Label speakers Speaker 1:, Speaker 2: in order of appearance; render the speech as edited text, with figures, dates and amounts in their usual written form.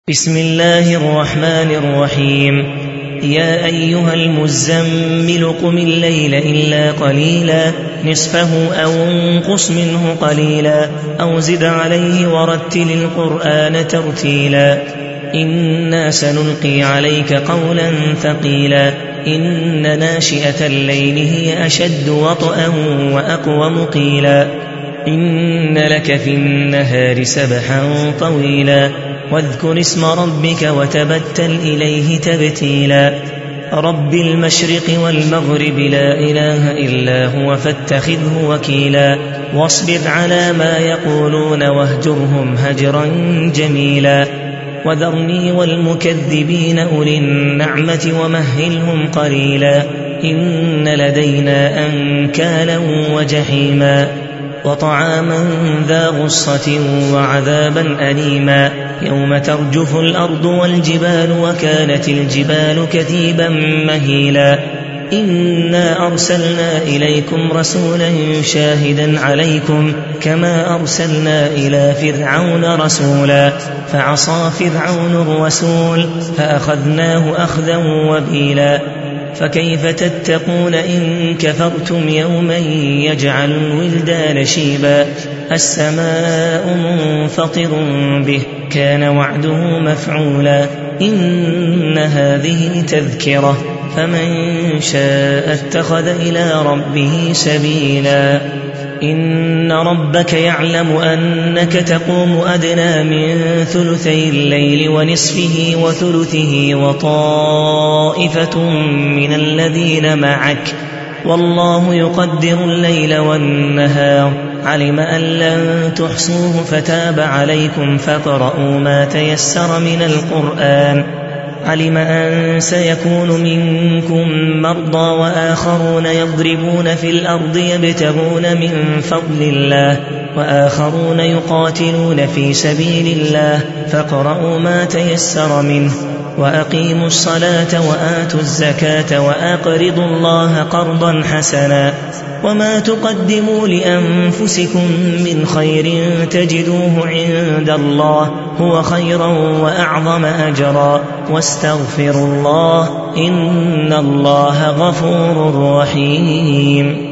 Speaker 1: بسم الله الرحمن الرحيم. يا أيها المزمل قم الليل إلا قليلا نصفه أو انقص منه قليلا أو زد عليه ورتل القرآن ترتيلا إنا سنلقي عليك قولا ثقيلا إن ناشئة الليل هي أشد وطئا وأقوم قيلا إن لك في النهار سبحا طويلا واذكر اسم ربك وتبتل إليه تبتيلا رب المشرق والمغرب لا إله إلا هو فاتخذه وكيلا واصبر على ما يقولون واهجرهم هجرا جميلا وذرني والمكذبين أولي النعمة ومهلهم قليلا إن لدينا أنكالا وجحيما وطعاما ذا غصة وعذابا أليما يوم ترجف الأرض والجبال وكانت الجبال كثيبا مهيلا إنا أرسلنا إليكم رسولا شاهدا عليكم كما أرسلنا إلى فرعون رسولا فعصى فرعون الرسول فأخذناه أخذا وبيلا فكيف تتقون إن كفرتم يوما يجعل الولدان شيبا السماء منفطر به كان وعده مفعولا إن هذه تذكرة فمن شاء اتخذ إلى ربه سبيلا إن ربك يعلم أنك تقوم أدنى من ثلثي الليل ونصفه وثلثه وطائفة من الذين معك والله يقدر الليل والنهار علم أن لن تحصوه فتاب عليكم فاقرؤوا ما تيسر من القرآن علم أن سيكون منكم مرضى وآخرون يضربون في الأرض يبتغون من فضل الله وآخرون يقاتلون في سبيل الله فاقرؤوا ما تيسر منه وأقيموا الصلاة وآتوا الزكاة وأقرضوا الله قرضا حسنا وما تقدموا لأنفسكم من خير تجدوه عند الله هو خيرا وأعظم أجرا واستغفروا الله إن الله غفور رحيم.